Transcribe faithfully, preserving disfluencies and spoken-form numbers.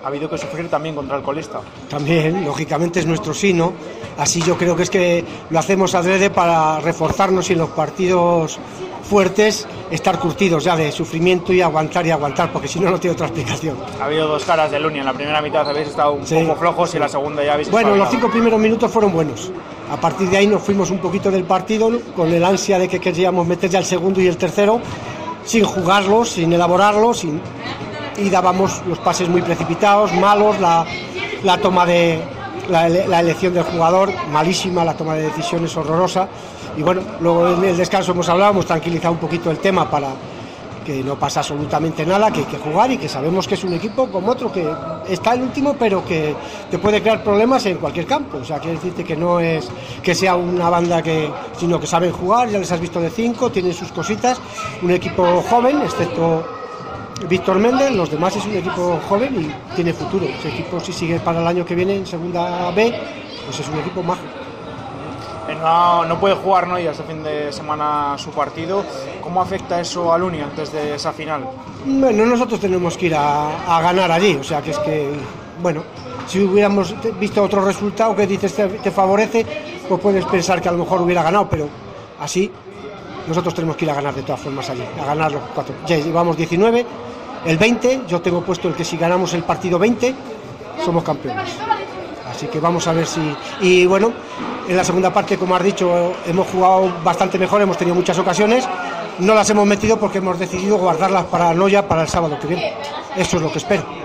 ha habido que sufrir también contra el colista. También, lógicamente es nuestro sí, ¿no? Así yo creo que es que lo hacemos adrede para reforzarnos y en los partidos fuertes estar curtidos ya de sufrimiento y aguantar y aguantar, porque si no, no tiene otra explicación. Ha habido dos caras del Uni, en la primera mitad habéis estado un sí, poco flojos sí. y en la segunda ya habéis Bueno, espabilado. los cinco primeros minutos fueron buenos. A partir de ahí nos fuimos un poquito del partido, ¿no? Con el ansia de que queríamos meter ya el segundo y el tercero, sin jugarlos, sin elaborarlos, sin... y dábamos los pases muy precipitados, malos, la, la toma de la, la elección del jugador, malísima, la toma de decisiones horrorosa. Y bueno, luego en el descanso hemos hablado, hemos tranquilizado un poquito el tema para que no pasa absolutamente nada, que hay que jugar y que sabemos que es un equipo como otro, que está el último, pero que te puede crear problemas en cualquier campo. O sea, quiere decirte que no es que sea una banda que, sino que saben jugar, ya les has visto de cinco, tienen sus cositas, un equipo joven, excepto Víctor Méndez, los demás es un equipo joven y tiene futuro. Ese equipo, si sigue para el año que viene en segunda B, pues es un equipo mágico. No, no puede jugar, ¿no? Y este fin de semana su partido. ¿Cómo afecta eso al Uni antes de esa final? Bueno, nosotros tenemos que ir a, a ganar allí, o sea que es que, bueno, si hubiéramos visto otro resultado que dices te, te favorece, pues puedes pensar que a lo mejor hubiera ganado, pero así nosotros tenemos que ir a ganar de todas formas allí, a ganar los cuatro. Ya llevamos diecinueve, el veinte, yo tengo puesto el que si ganamos el partido veinte, somos campeones. Así que vamos a ver si... Y bueno, en la segunda parte, como has dicho, hemos jugado bastante mejor, hemos tenido muchas ocasiones, no las hemos metido porque hemos decidido guardarlas para Noya para el sábado que viene. Eso es lo que espero.